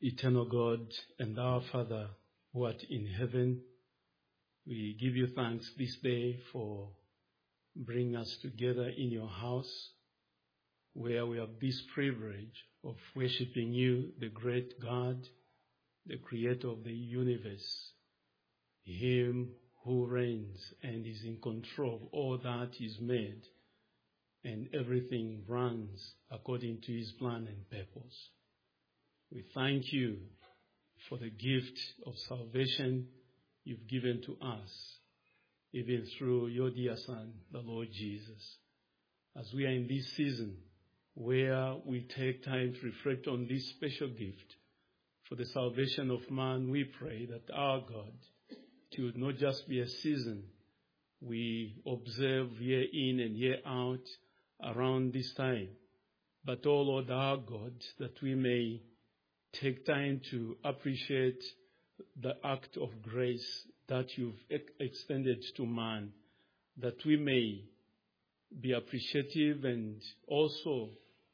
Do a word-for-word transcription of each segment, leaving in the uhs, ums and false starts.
Eternal God and our Father who art in heaven, we give you thanks this day for bringing us together in your house where we have this privilege of worshiping you, the great God, the creator of the universe, him who reigns and is in control of all that is made, and everything runs according to his plan and purpose. We thank you for the gift of salvation you've given to us, even through your dear Son, the Lord Jesus. As we are in this season where we take time to reflect on this special gift for the salvation of man, we pray that our God, it would not just be a season we observe year in and year out around this time, but, oh Lord our God, that we may take time to appreciate the act of grace that you've ex- extended to man, that we may be appreciative and also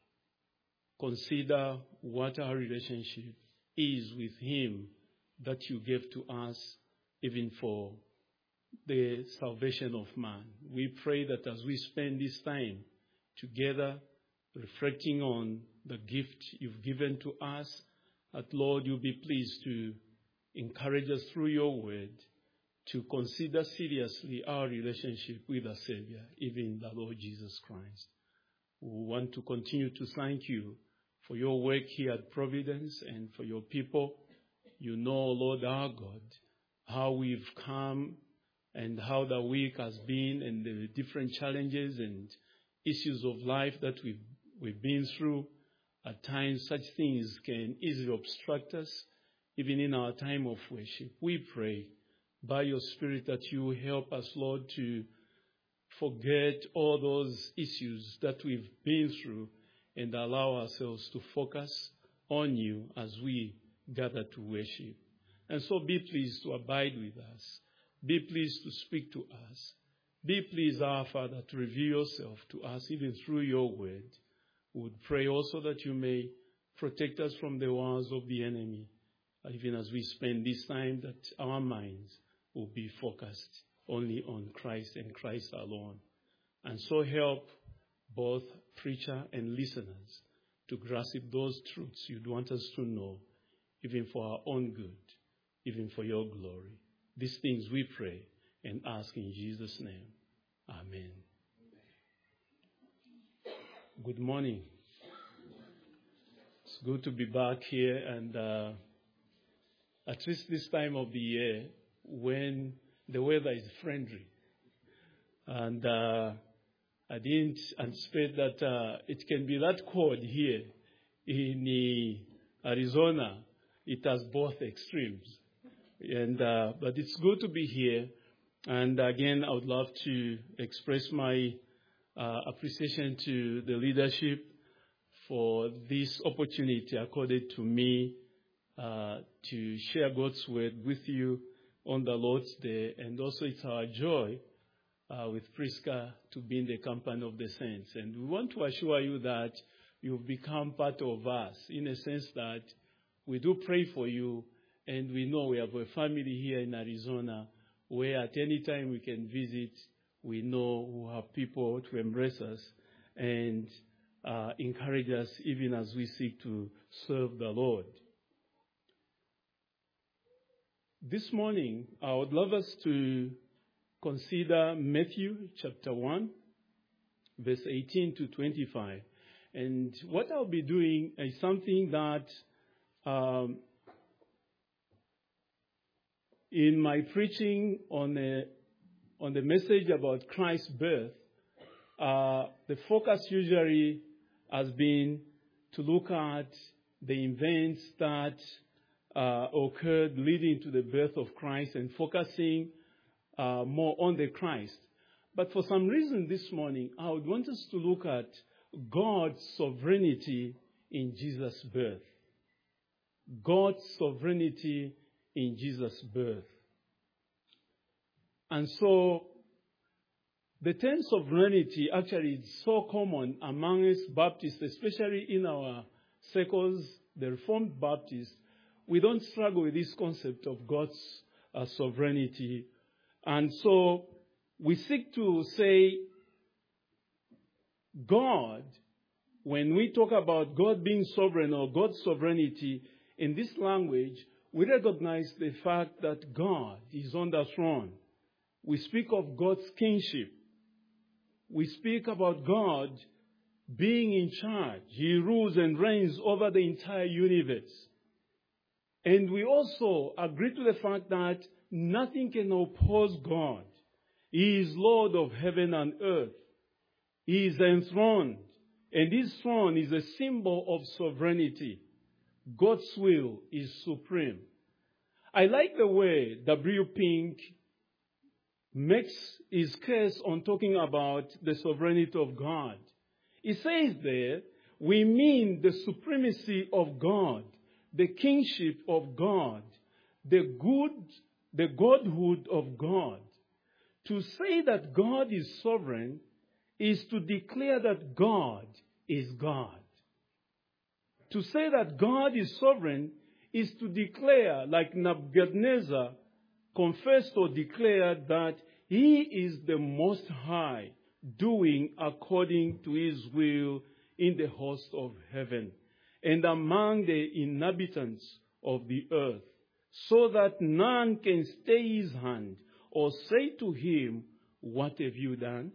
consider what our relationship is with him that you gave to us even for the salvation of man. We pray that as we spend this time together reflecting on the gift you've given to us, that, Lord, you'll be pleased to encourage us through your word to consider seriously our relationship with the Savior, even the Lord Jesus Christ. We want to continue to thank you for your work here at Providence and for your people. You know, Lord our God, how we've come and how the week has been and the different challenges and issues of life that we've, we've been through. At times, such things can easily obstruct us, even in our time of worship. We pray by your Spirit that you help us, Lord, to forget all those issues that we've been through and allow ourselves to focus on you as we gather to worship. And so be pleased to abide with us. Be pleased to speak to us. Be pleased, our Father, to reveal yourself to us even through your word. We would pray also that you may protect us from the wiles of the enemy, even as we spend this time, that our minds will be focused only on Christ and Christ alone. And so help both preacher and listeners to grasp those truths you'd want us to know, even for our own good, even for your glory. These things we pray and ask in Jesus' name. Amen. Good morning. It's good to be back here, and uh, at least this time of the year when the weather is friendly. And uh, I didn't anticipate that uh, it can be that cold here in uh, Arizona. It has both extremes. And uh, but it's good to be here. And again, I would love to express my uh, appreciation to the leadership for this opportunity accorded to me uh, to share God's word with you on the Lord's Day. And also it's our joy uh, with Prisca to be in the company of the saints. And we want to assure you that you've become part of us in a sense that we do pray for you, and we know we have a family here in Arizona where at any time we can visit. We know we have people to embrace us and uh, encourage us even as we seek to serve the Lord. This morning, I would love us to consider Matthew chapter one, verse eighteen to twenty-five. And what I'll be doing is something that um, in my preaching on a On the message about Christ's birth, uh, the focus usually has been to look at the events that uh, occurred leading to the birth of Christ and focusing uh, more on the Christ. But for some reason this morning, I would want us to look at God's sovereignty in Jesus' birth. God's sovereignty in Jesus' birth. And so the term sovereignty actually is so common among us Baptists, especially in our circles, the Reformed Baptists, we don't struggle with this concept of God's uh, sovereignty. And so we seek to say God, when we talk about God being sovereign or God's sovereignty in this language, we recognize the fact that God is on the throne. We speak of God's kingship. We speak about God being in charge. He rules and reigns over the entire universe. And we also agree to the fact that nothing can oppose God. He is Lord of heaven and earth. He is enthroned. And his throne is a symbol of sovereignty. God's will is supreme. I like the way W. Pink makes his case on talking about the sovereignty of God. He says there, we mean the supremacy of God, the kingship of God, the good, the godhood of God. To say that God is sovereign is to declare that God is God. To say that God is sovereign is to declare, like Nebuchadnezzar confessed or declared, that he is the Most High, doing according to his will in the host of heaven and among the inhabitants of the earth, so that none can stay his hand or say to him, "What have you done?"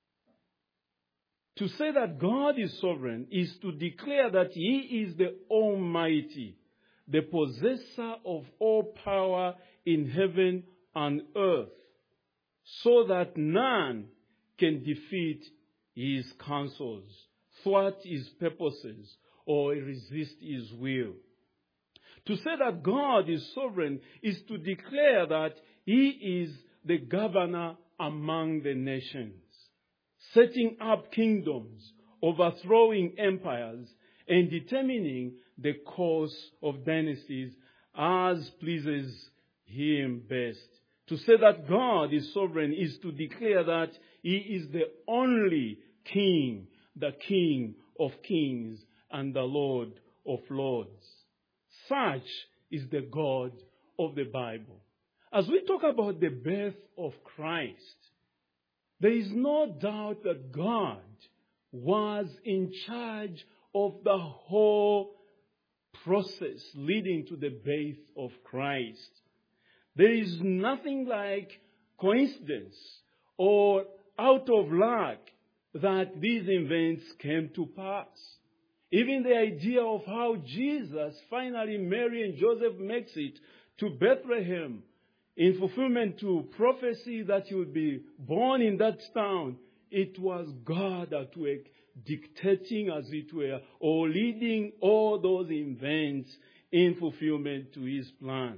To say that God is sovereign is to declare that he is the Almighty, the possessor of all power in heaven and earth, so that none can defeat his counsels, thwart his purposes, or resist his will. To say that God is sovereign is to declare that he is the governor among the nations, setting up kingdoms, overthrowing empires, and determining the course of dynasties as pleases him best. To say that God is sovereign is to declare that he is the only King, the King of kings and the Lord of lords. Such is the God of the Bible. As we talk about the birth of Christ, there is no doubt that God was in charge of the whole process leading to the birth of Christ. There is nothing like coincidence or out of luck that these events came to pass. Even the idea of how Jesus, finally Mary and Joseph makes it to Bethlehem in fulfillment to prophecy that he would be born in that town, it was God at work dictating, as it were, or leading all those events in fulfillment to his plan.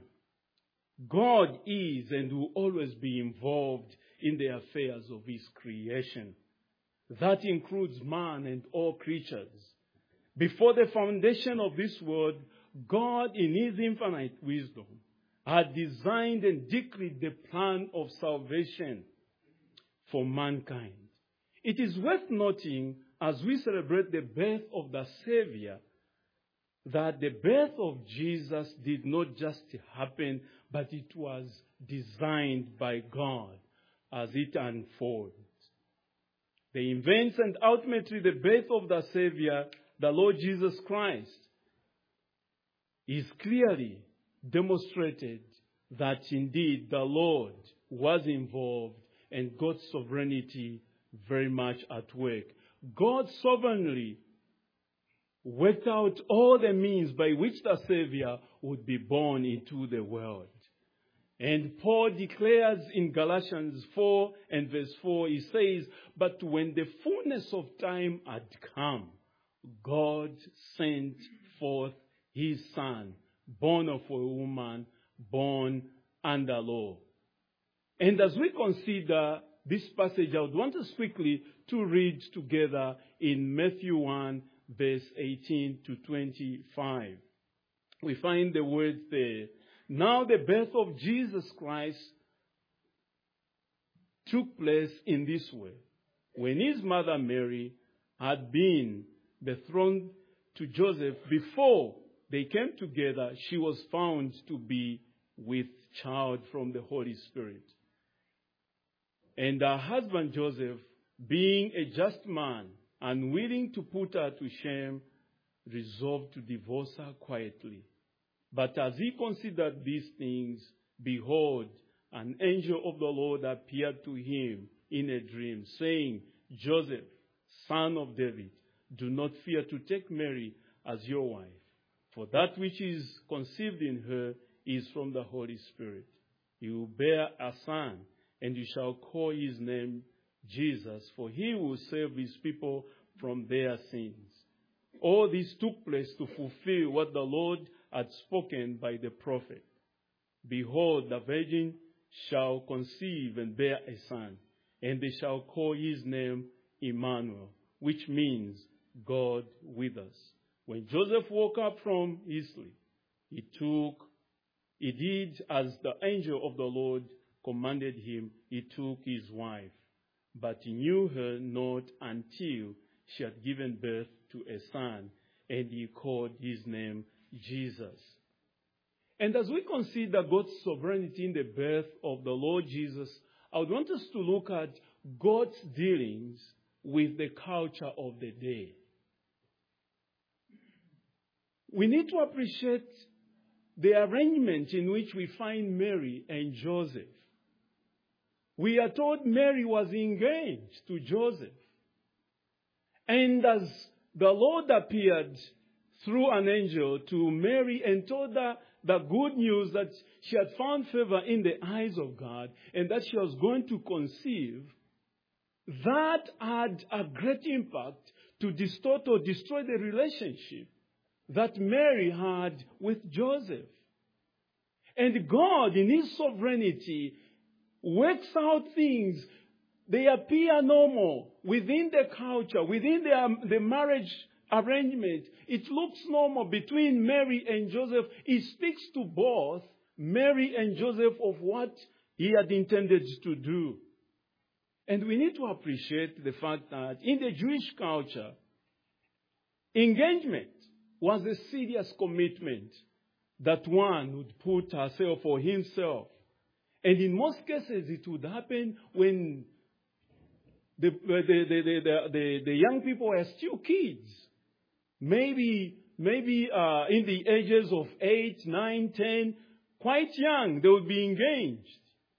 God is and will always be involved in the affairs of his creation. That includes man and all creatures. Before the foundation of this world, God, in his infinite wisdom, had designed and decreed the plan of salvation for mankind. It is worth noting, as we celebrate the birth of the Savior, that the birth of Jesus did not just happen, but it was designed by God as it unfolds. The events and ultimately the birth of the Savior, the Lord Jesus Christ, is clearly demonstrated that indeed the Lord was involved and God's sovereignty very much at work. God sovereignly worked out all the means by which the Savior would be born into the world. And Paul declares in Galatians four and verse four, he says, "But when the fullness of time had come, God sent forth his Son, born of a woman, born under law." And as we consider this passage, I would want us quickly to read together in Matthew one, verse eighteen to twenty-five. We find the words there. "Now the birth of Jesus Christ took place in this way. When his mother Mary had been betrothed to Joseph, before they came together, she was found to be with child from the Holy Spirit. And her husband Joseph, being a just man, unwilling to put her to shame, resolved to divorce her quietly. But as he considered these things, behold, an angel of the Lord appeared to him in a dream, saying, Joseph, son of David, do not fear to take Mary as your wife, for that which is conceived in her is from the Holy Spirit. You will bear a son, and you shall call his name Jesus, for he will save his people from their sins. All this took place to fulfill what the Lord had spoken by the prophet. Behold, the virgin shall conceive and bear a son, and they shall call his name Emmanuel, which means God with us. When Joseph woke up from his sleep, he took, he did as the angel of the Lord commanded him. He took his wife, but he knew her not until she had given birth to a son, and he called his name Jesus. And as we consider God's sovereignty in the birth of the Lord Jesus, I would want us to look at God's dealings with the culture of the day. We need to appreciate the arrangement in which we find Mary and Joseph. We are told Mary was engaged to Joseph. And as the Lord appeared through an angel to Mary and told her the good news that she had found favor in the eyes of God and that she was going to conceive, that had a great impact to distort or destroy the relationship that Mary had with Joseph. And God, in his sovereignty, works out things. They appear normal within the culture, within the, um, the marriage arrangement. It looks normal between Mary and Joseph. It speaks to both Mary and Joseph of what he had intended to do. And we need to appreciate the fact that in the Jewish culture, engagement was a serious commitment that one would put herself or himself. And in most cases, it would happen when the, the, the, the, the, the, the young people were still kids. Maybe, maybe uh, in the ages of eight, nine, ten, quite young, they would be engaged.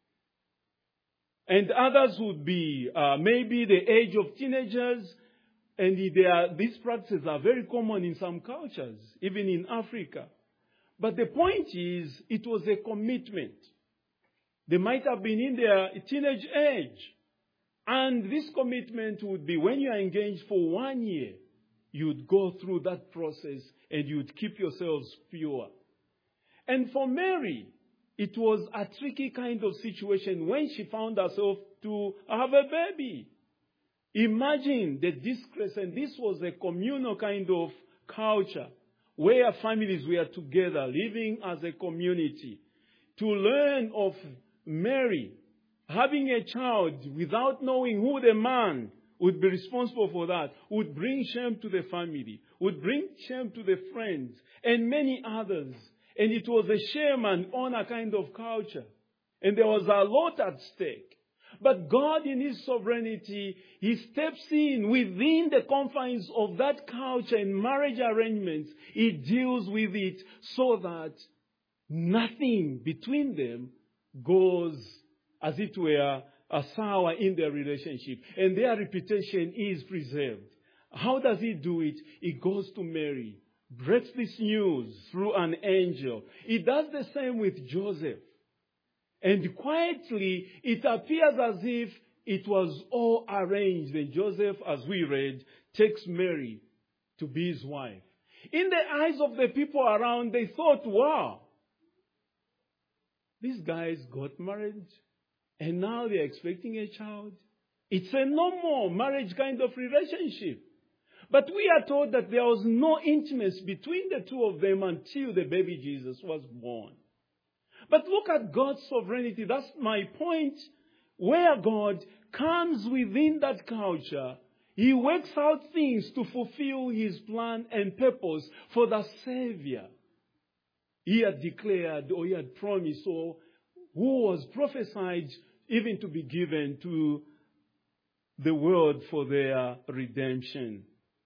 And others would be uh, maybe the age of teenagers. And they are, these practices are very common in some cultures, even in Africa. But the point is, it was a commitment. They might have been in their teenage age. And this commitment would be when you are engaged for one year, you'd go through that process and you'd keep yourselves pure. And for Mary, it was a tricky kind of situation when she found herself to have a baby. Imagine the disgrace, and this was a communal kind of culture where families were together, living as a community. To learn of Mary having a child without knowing who the man would be responsible for that would bring shame to the family, would bring shame to the friends, and many others. And it was a shame and honor kind of culture. And there was a lot at stake. But God, in his sovereignty, he steps in within the confines of that culture and marriage arrangements. He deals with it so that nothing between them goes, as it were, a sour in their relationship. And their reputation is preserved. How does he do it? He goes to Mary, breaks this news through an angel. He does the same with Joseph. And quietly, it appears as if it was all arranged. And Joseph, as we read, takes Mary to be his wife. In the eyes of the people around, they thought, wow, these guys got married, and now they're expecting a child. It's a normal marriage kind of relationship. But we are told that there was no intimacy between the two of them until the baby Jesus was born. But look at God's sovereignty. That's my point. Where God comes within that culture, He works out things to fulfill his plan and purpose for the Savior he had declared or he had promised, or who was prophesied even to be given to the world for their redemption.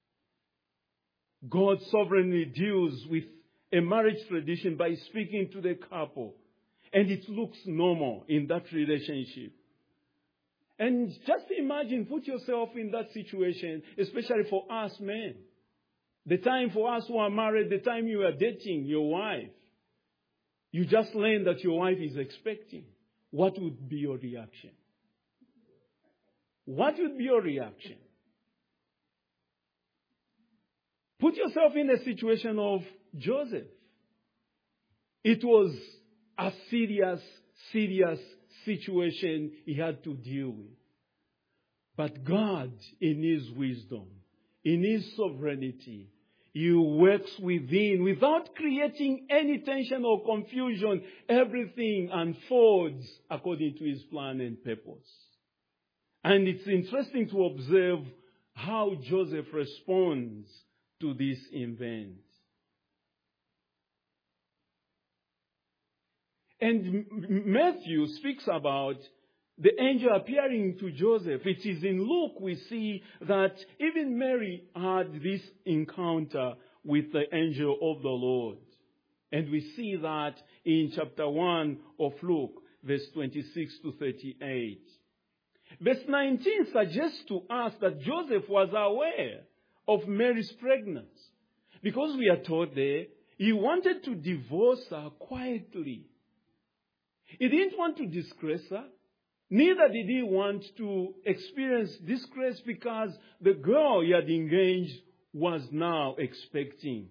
God sovereignly deals with a marriage tradition by speaking to the couple, and it looks normal in that relationship. And just imagine, put yourself in that situation, especially for us men. The time for us who are married, the time you are dating your wife. You just learn that your wife is expecting. What would be your reaction? What would be your reaction? Put yourself in the situation of Joseph. It was a serious, serious situation he had to deal with. But God, in his wisdom, in his sovereignty, he works within without creating any tension or confusion. Everything unfolds according to his plan and purpose. And it's interesting to observe how Joseph responds to this event. And Matthew speaks about the angel appearing to Joseph. It is in Luke we see that even Mary had this encounter with the angel of the Lord. And we see that in chapter one of Luke, verse twenty-six to thirty-eight. Verse nineteen suggests to us that Joseph was aware of Mary's pregnancy, because we are told there he wanted to divorce her quietly. He didn't want to disgrace her. Neither did he want to experience disgrace, because the girl he had engaged was now expecting.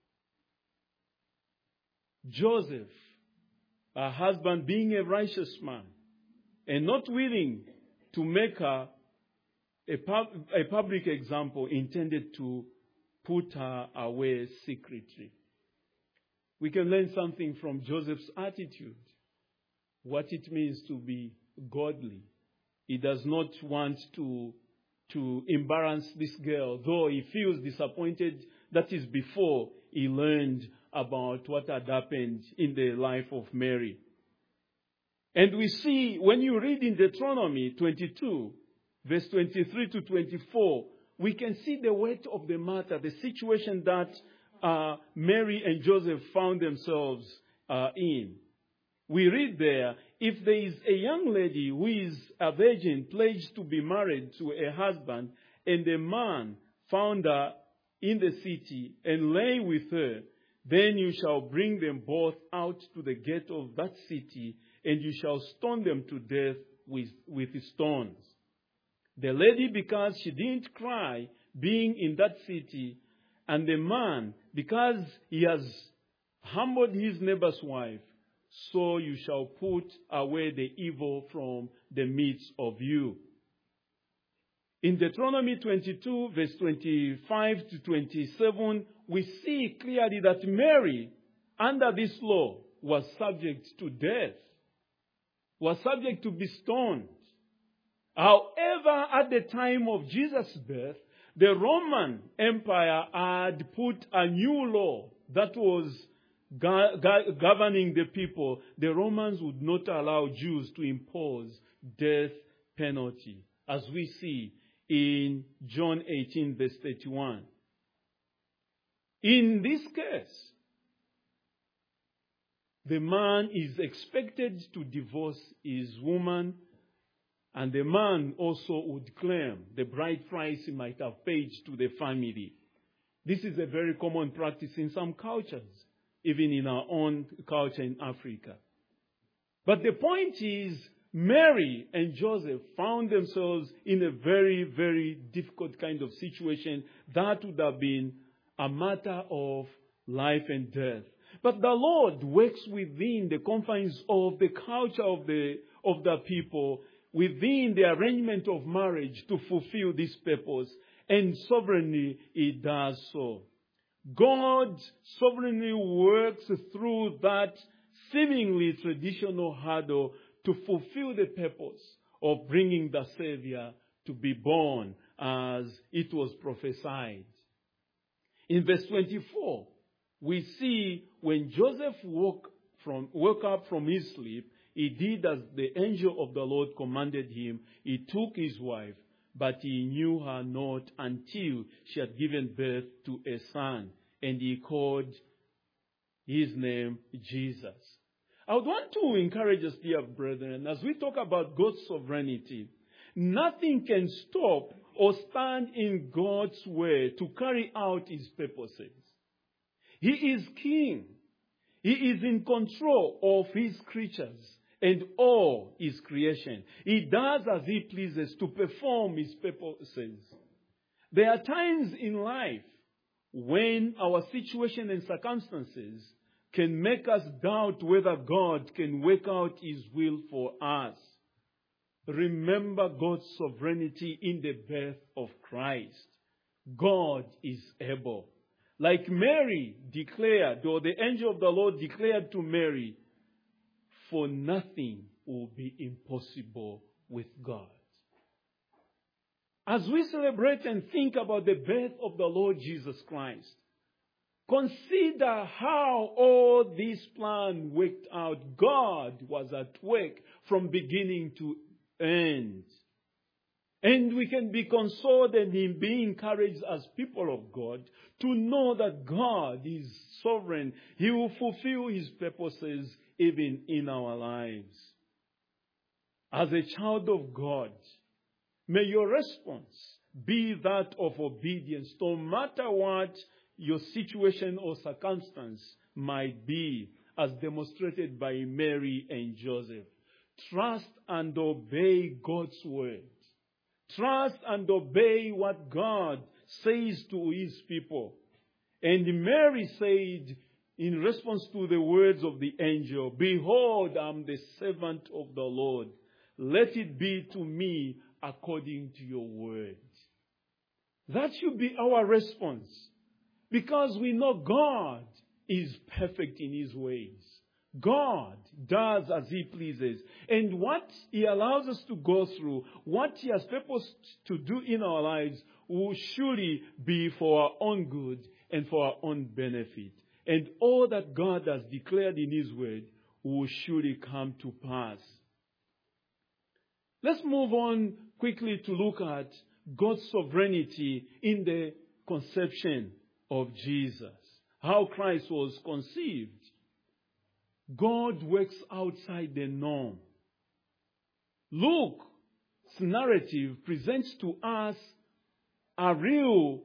Joseph, her husband, being a righteous man and not willing to make her a, pub- a public example, intended to put her away secretly. We can learn something from Joseph's attitude, what it means to be godly. He does not want to, to embarrass this girl, though he feels disappointed. That is before he learned about what had happened in the life of Mary. And we see, when you read in Deuteronomy twenty-two, verse twenty-three to twenty-four, we can see the weight of the matter, the situation that uh, Mary and Joseph found themselves uh, in. We read there, if there is a young lady who is a virgin pledged to be married to a husband, and a man found her in the city and lay with her, then you shall bring them both out to the gate of that city, and you shall stone them to death with, with stones. The lady, because she didn't cry, being in that city, and the man, because he has humbled his neighbor's wife, so you shall put away the evil from the midst of you. In Deuteronomy twenty-two, verse twenty-five to twenty-seven, we see clearly that Mary, under this law, was subject to death, was subject to be stoned. However, at the time of Jesus' birth, the Roman Empire had put a new law that was go- go- governing the people. The Romans would not allow Jews to impose death penalty, as we see in John eighteen, verse thirty-one. In this case, the man is expected to divorce his woman, and the man also would claim the bride price he might have paid to the family. This is a very common practice in some cultures, even in our own culture in Africa. But the point is, Mary and Joseph found themselves in a very, very difficult kind of situation that would have been a matter of life and death. But the Lord works within the confines of the culture of the, of the people, within the arrangement of marriage, to fulfill this purpose. And sovereignly, He does so. God sovereignly works through that seemingly traditional hurdle to fulfill the purpose of bringing the Savior to be born as it was prophesied. In verse twenty-four, we see when Joseph woke from woke up from his sleep, he did as the angel of the Lord commanded him. He took his wife, but he knew her not until she had given birth to a son, and he called his name Jesus. I would want to encourage us, dear brethren, as we talk about God's sovereignty, nothing can stop or stand in God's way to carry out his purposes. He is king. He is in control of his creatures and all his creation. He does as he pleases to perform his purposes. There are times in life when our situation and circumstances can make us doubt whether God can work out his will for us. Remember God's sovereignty in the birth of Christ. God is able. Like Mary declared, or the angel of the Lord declared to Mary, for nothing will be impossible with God. As we celebrate and think about the birth of the Lord Jesus Christ, consider how all this plan worked out. God was at work from beginning to end. And we can be consoled and be encouraged as people of God to know that God is sovereign. He will fulfill his purposes even in our lives. As a child of God, may your response be that of obedience, no matter what your situation or circumstance might be, as demonstrated by Mary and Joseph. Trust and obey God's word. Trust and obey what God says to his people. And Mary said, in response to the words of the angel, behold, I'm the servant of the Lord. Let it be to me according to your word. That should be our response. Because we know God is perfect in his ways. God does as he pleases. And what he allows us to go through, what he has purposed to do in our lives, will surely be for our own good and for our own benefit. And all that God has declared in his word will surely come to pass. Let's move on quickly to look at God's sovereignty in the conception of Jesus. How Christ was conceived. God works outside the norm. Luke's narrative presents to us a real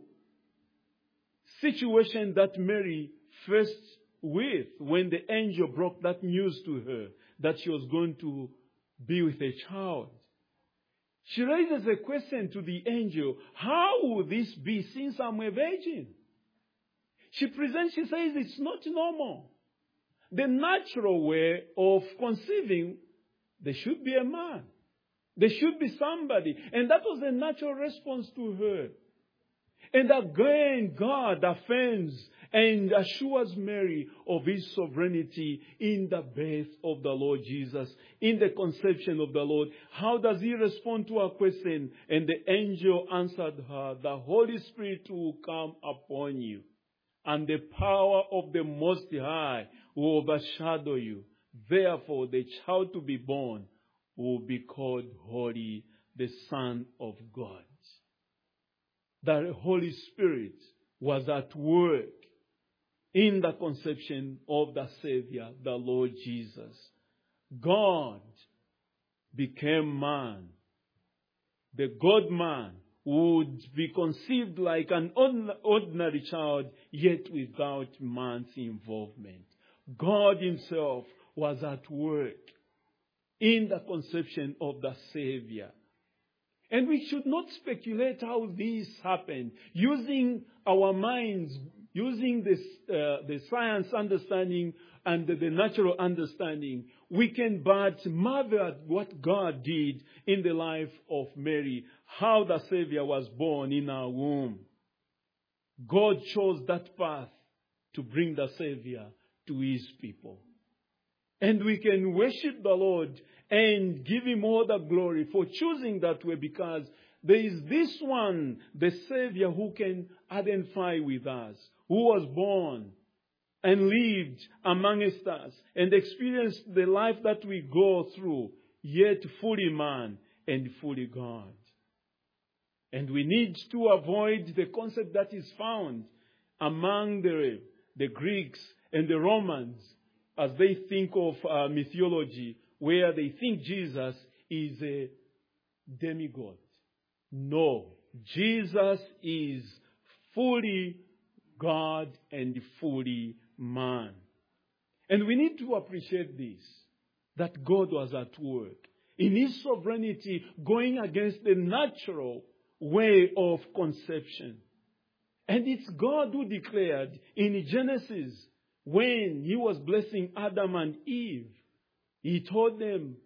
situation that Mary faced with when the angel brought that news to her that she was going to be with a child. She raises a question to the angel, how will this be since I'm a virgin? She presents, she says it's not normal. The natural way of conceiving, there should be a man. There should be somebody. And that was a natural response to her. And again, God affirms and assures Mary of his sovereignty in the birth of the Lord Jesus, in the conception of the Lord. How does he respond to her question? And the angel answered her, the Holy Spirit will come upon you, and the power of the Most High will overshadow you. Therefore, the child to be born will be called Holy, the Son of God. The Holy Spirit was at work in the conception of the Savior, the Lord Jesus. God became man. The God-man would be conceived like an ordinary child, yet without man's involvement. God himself was at work in the conception of the Savior. And we should not speculate how this happened. Using our minds, using this, uh, the science understanding and the, the natural understanding, we can but marvel at what God did in the life of Mary, how the Savior was born in her womb. God chose that path to bring the Savior to his people. And we can worship the Lord and give him all the glory for choosing that way, because there is this one, the Savior, who can identify with us, who was born and lived amongst us and experienced the life that we go through, yet fully man and fully God. And we need to avoid the concept that is found among the, the Greeks and the Romans as they think of uh, mythology, where they think Jesus is a demigod. No, Jesus is fully God and fully man. And we need to appreciate this, that God was at work in His sovereignty, going against the natural way of conception. And it's God who declared in Genesis, when He was blessing Adam and Eve, He told them,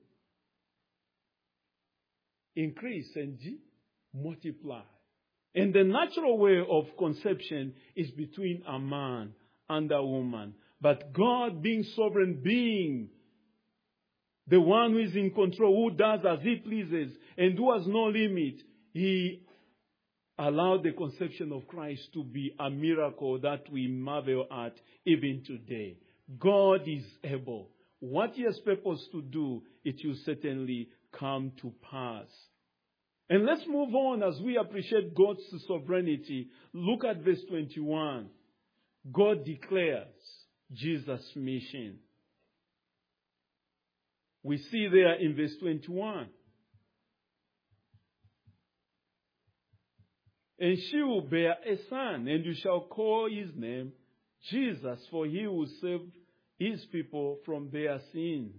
increase and multiply. And the natural way of conception is between a man and a woman. But God, being sovereign, being the one who is in control, who does as He pleases and who has no limit, He allowed the conception of Christ to be a miracle that we marvel at even today. God is able. What He has purposed to do, it will certainly come to pass. And let's move on as we appreciate God's sovereignty. Look at verse twenty-one. God declares Jesus' mission. We see there in verse twenty-one. And she will bear a son, and you shall call his name Jesus, for he will save his people from their sins.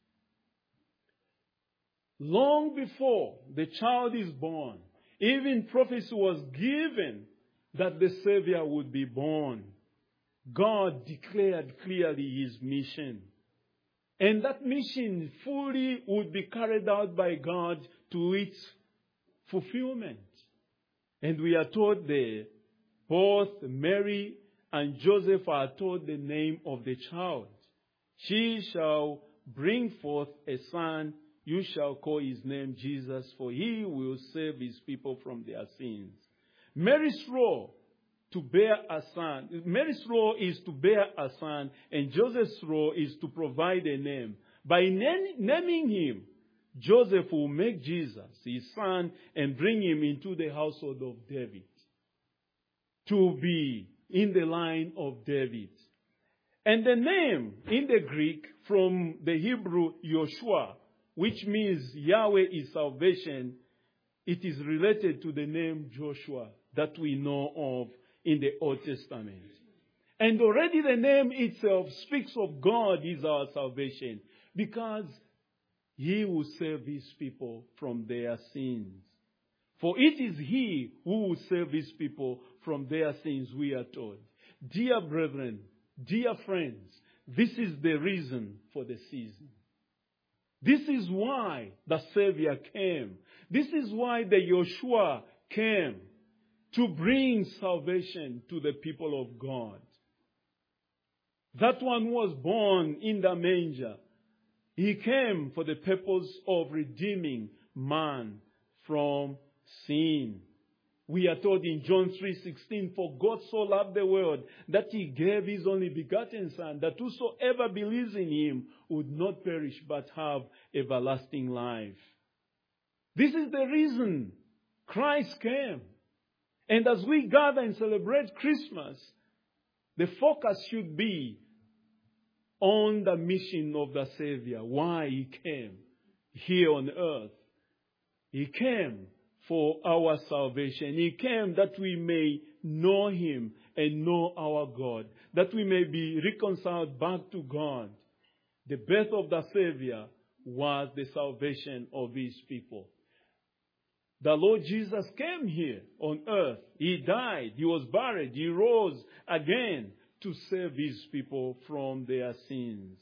Long before the child is born, even prophecy was given that the Savior would be born. God declared clearly His mission. And that mission fully would be carried out by God to its fulfillment. And we are told there, both Mary and Joseph are told the name of the child. She shall bring forth a son. You shall call his name Jesus, for he will save his people from their sins. Mary's role to bear a son. Mary's role is to bear a son, and Joseph's role is to provide a name. By naming him, Joseph will make Jesus his son and bring him into the household of David, to be in the line of David. And the name in the Greek from the Hebrew Yoshua, which means Yahweh is salvation, it is related to the name Joshua that we know of in the Old Testament. And already the name itself speaks of God is our salvation, because He will save His people from their sins. For it is He who will save His people from their sins, we are told. Dear brethren, dear friends, this is the reason for the season. This is why the Savior came. This is why the Yoshua came, to bring salvation to the people of God. That one was born in the manger. He came for the purpose of redeeming man from sin. We are told in John three sixteen, for God so loved the world that He gave His only begotten Son, that whosoever believes in Him would not perish but have everlasting life. This is the reason Christ came. And as we gather and celebrate Christmas, the focus should be on the mission of the Savior, why He came here on earth. He came for our salvation. He came that we may know Him and know our God, that we may be reconciled back to God. The birth of the Savior was the salvation of His people. The Lord Jesus came here on earth. He died. He was buried. He rose again to save His people from their sins.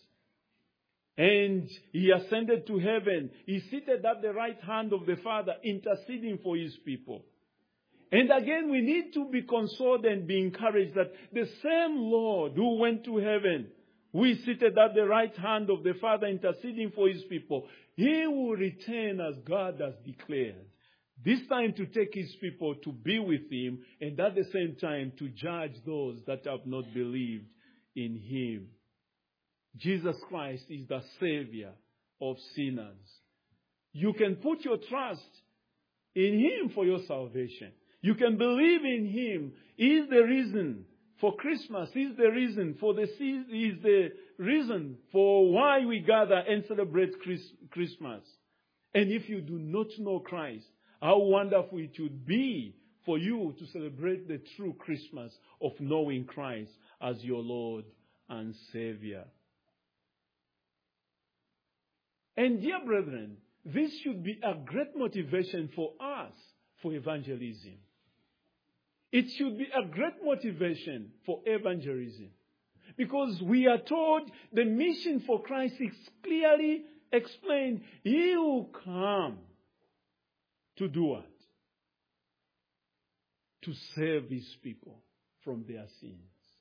And He ascended to heaven. He seated at the right hand of the Father, interceding for His people. And again, we need to be consoled and be encouraged that the same Lord who went to heaven, who is seated at the right hand of the Father, interceding for His people, He will return as God has declared. This time to take his people to be with him, and at the same time to judge those that have not believed in him. Jesus Christ is the Savior of sinners. You can put your trust in him for your salvation. You can believe in him. He is the reason for Christmas. He is the reason for the season. He is the reason for why we gather and celebrate Christmas. And if you do not know Christ, how wonderful it would be for you to celebrate the true Christmas of knowing Christ as your Lord and Savior. And dear brethren, this should be a great motivation for us for evangelism. It should be a great motivation for evangelism. Because we are told the mission for Christ is clearly explained. He will come to do what? To save his people from their sins.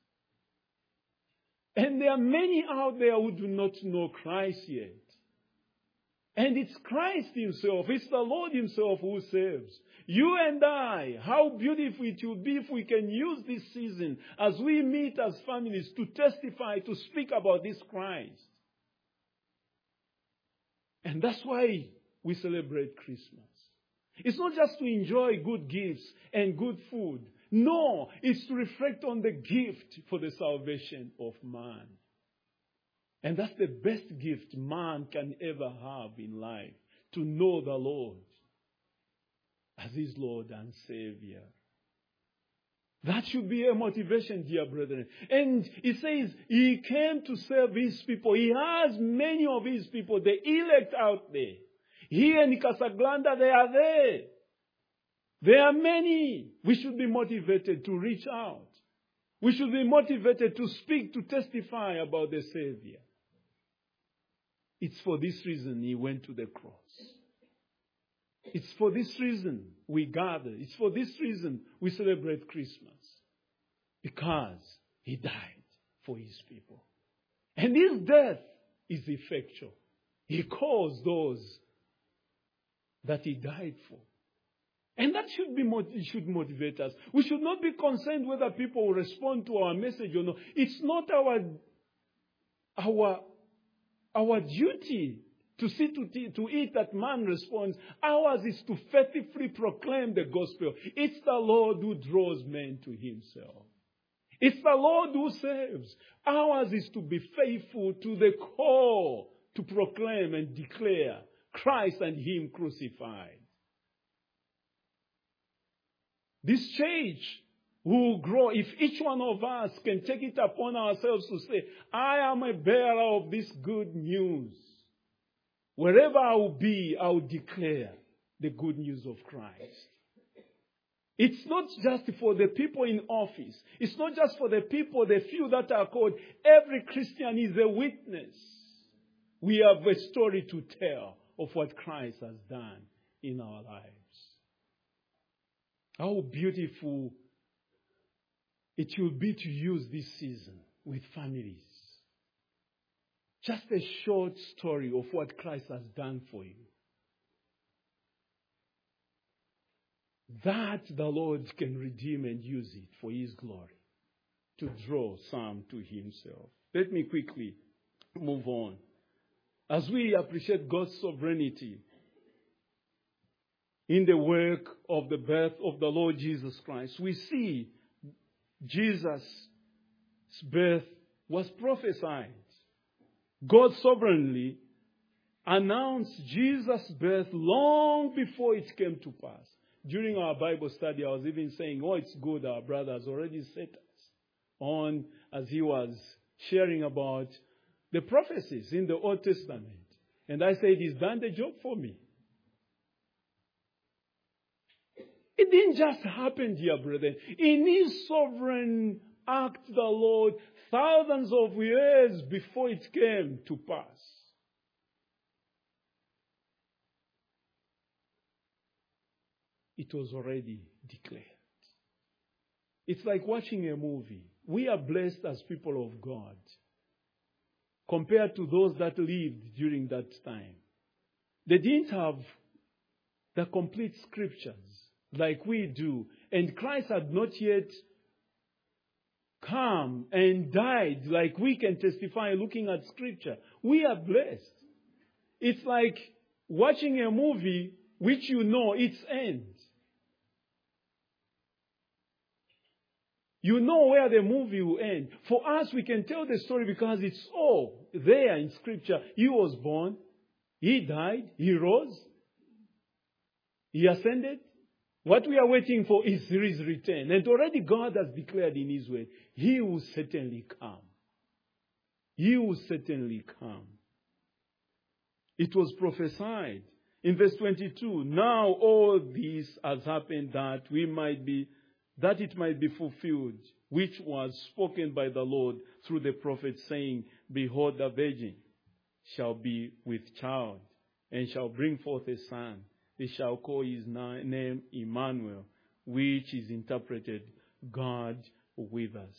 And there are many out there who do not know Christ yet. And it's Christ himself, it's the Lord himself who saves. You and I, how beautiful it would be if we can use this season as we meet as families to testify, to speak about this Christ. And that's why we celebrate Christmas. It's not just to enjoy good gifts and good food. No, it's to reflect on the gift for the salvation of man. And that's the best gift man can ever have in life, to know the Lord as his Lord and Savior. That should be a motivation, dear brethren. And he says he came to serve his people. He has many of his people, the elect out there. Here in Casagrande, they are there. There are many. We should be motivated to reach out. We should be motivated to speak, to testify about the Savior. It's for this reason he went to the cross. It's for this reason we gather. It's for this reason we celebrate Christmas. Because he died for his people. And his death is effectual. He calls those that he died for. And that should be should motivate us. We should not be concerned whether people will respond to our message or not. It's not our our our duty to see to, to it that man responds. Ours is to faithfully proclaim the gospel. It's the Lord who draws men to himself. It's the Lord who saves. Ours is to be faithful to the call to proclaim and declare Christ and him crucified. This church will grow if each one of us can take it upon ourselves to say, I am a bearer of this good news. Wherever I will be, I will declare the good news of Christ. It's not just for the people in office. It's not just for the people, the few that are called. Every Christian is a witness. We have a story to tell of what Christ has done in our lives. How beautiful it will be to use this season with families. Just a short story of what Christ has done for you. That the Lord can redeem and use it for his glory to draw some to himself. Let me quickly move on. As we appreciate God's sovereignty in the work of the birth of the Lord Jesus Christ, we see Jesus' birth was prophesied. God sovereignly announced Jesus' birth long before it came to pass. During our Bible study, I was even saying, oh, it's good our brother has already set us on as he was sharing about the prophecies in the Old Testament. And I said, he's done the job for me. It didn't just happen, dear brethren. In his sovereign act, the Lord, thousands of years before it came to pass, it was already declared. It's like watching a movie. We are blessed as people of God compared to those that lived during that time. They didn't have the complete scriptures like we do. And Christ had not yet come and died like we can testify looking at scripture. We are blessed. It's like watching a movie which you know its end. You know where the movie will end. For us, we can tell the story because it's all there in scripture. He was born. He died. He rose. He ascended. What we are waiting for is his return. And already God has declared in his word, he will certainly come. He will certainly come. It was prophesied in verse twenty-two. Now all this has happened that we might be, that it might be fulfilled, which was spoken by the Lord through the prophet, saying, behold, the virgin shall be with child, and shall bring forth a son. They shall call his name Emmanuel, which is interpreted, God with us.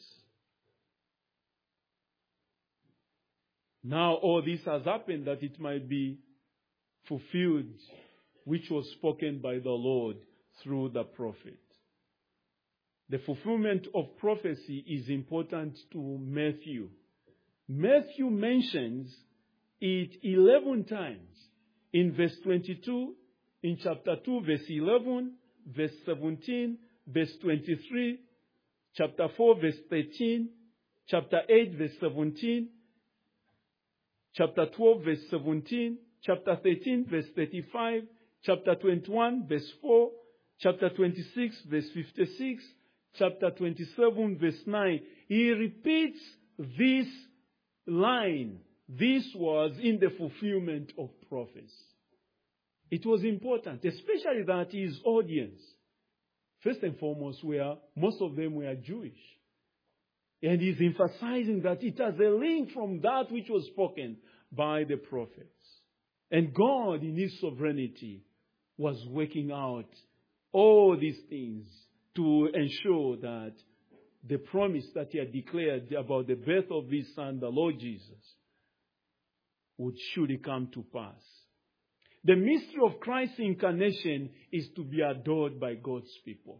Now all this has happened that it might be fulfilled, which was spoken by the Lord through the prophet. The fulfillment of prophecy is important to Matthew. Matthew mentions it eleven times. In verse twenty-two, in chapter two, verse eleven, verse seventeen, verse twenty-three, chapter four, verse thirteen, chapter eight, verse seventeen, chapter twelve, verse seventeen, chapter thirteen, verse thirty-five, chapter twenty-one, verse four, chapter twenty-six, verse fifty-six, chapter twenty-seven, verse nine. He repeats this line. This was in the fulfillment of prophecy. It was important, especially that his audience, first and foremost, were, most of them were Jewish. And he's emphasizing that it has a link from that which was spoken by the prophets. And God, in his sovereignty, was working out all these things to ensure that the promise that he had declared about the birth of his son, the Lord Jesus, would surely come to pass. The mystery of Christ's incarnation is to be adored by God's people.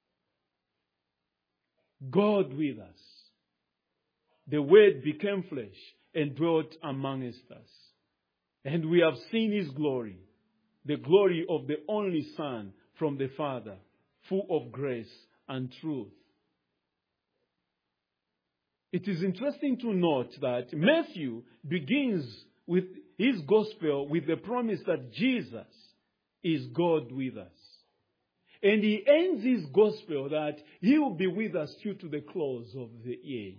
God with us. The Word became flesh and dwelt amongst us. And we have seen his glory, the glory of the only Son from the Father, full of grace and truth. It is interesting to note that Matthew begins with his gospel with the promise that Jesus is God with us. And he ends his gospel that he will be with us till to the close of the age.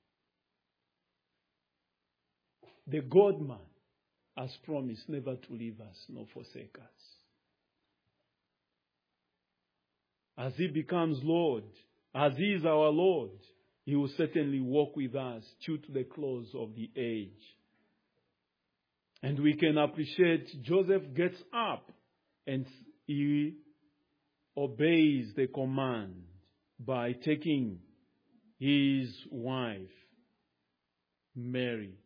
The God-man has promised never to leave us nor forsake us. As he becomes Lord, as he is our Lord, he will certainly walk with us till to the close of the age. And we can appreciate Joseph gets up and he obeys the command by taking his wife, Mary.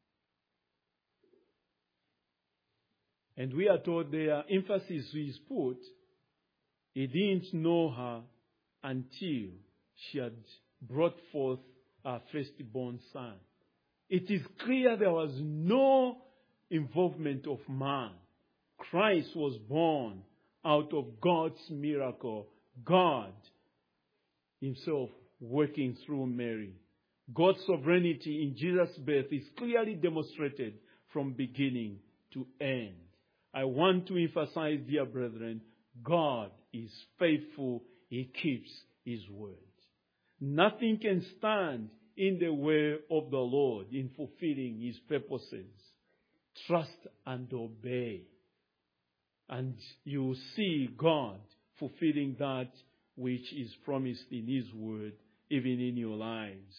And we are told the emphasis is put, he didn't know her until she had brought forth her firstborn son. It is clear there was no involvement of man. Christ was born out of God's miracle. God himself working through Mary. God's sovereignty in Jesus' birth is clearly demonstrated from beginning to end. I want to emphasize, dear brethren, God is faithful. He keeps his word. Nothing can stand in the way of the Lord in fulfilling his purposes. Trust and obey. And you see God fulfilling that which is promised in his word, even in your lives.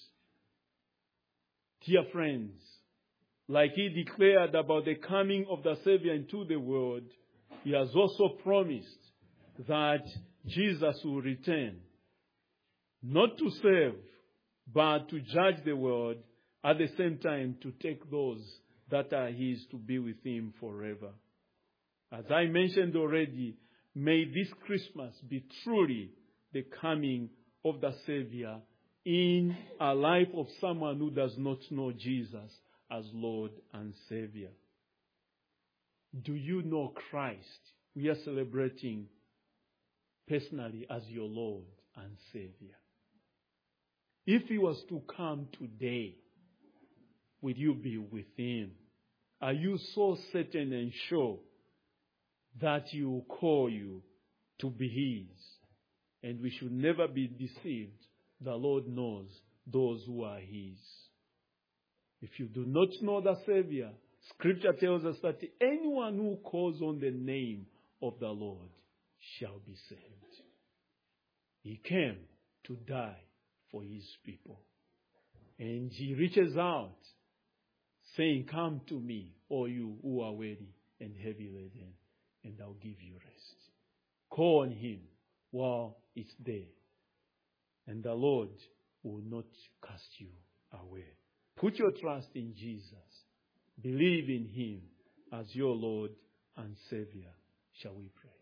Dear friends, like he declared about the coming of the Savior into the world, he has also promised that Jesus will return, not to save, but to judge the world, at the same time to take those that are his to be with him forever. As I mentioned already, May this Christmas be truly the coming of the Savior in a life of someone who does not know Jesus as Lord and Savior. Do you know Christ? We are celebrating personally as your Lord and Savior. If He was to come today, will you be with Him? Are you so certain and sure that He will call you to be His? And we should never be deceived. The Lord knows those who are His. If you do not know the Savior, Scripture tells us that anyone who calls on the name of the Lord shall be saved. He came to die for His people. And He reaches out, saying, "Come to me, all you who are weary and heavy laden, and I'll give you rest." Call on Him while it's there, and the Lord will not cast you away. Put your trust in Jesus. Believe in Him as your Lord and Savior. Shall we pray?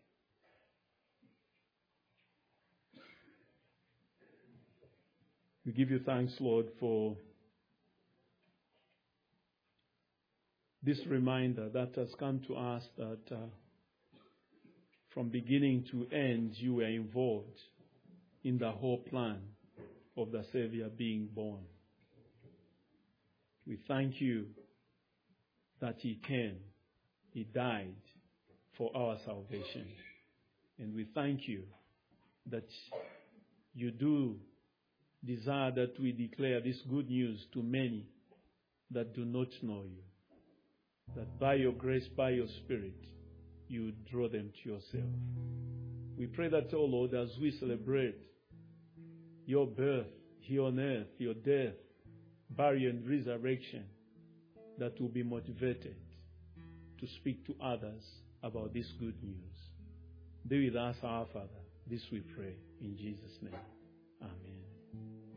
We give you thanks, Lord, for this reminder that has come to us that uh, from beginning to end, you were involved in the whole plan of the Savior being born. We thank you that He came, He died for our salvation. And we thank you that you do desire that we declare this good news to many that do not know you. That by your grace, by your Spirit, you draw them to yourself. We pray that, oh Lord, as we celebrate your birth here on earth, your death, burial and resurrection, that will be motivated to speak to others about this good news. Be with us, our Father. This we pray in Jesus' name. Amen.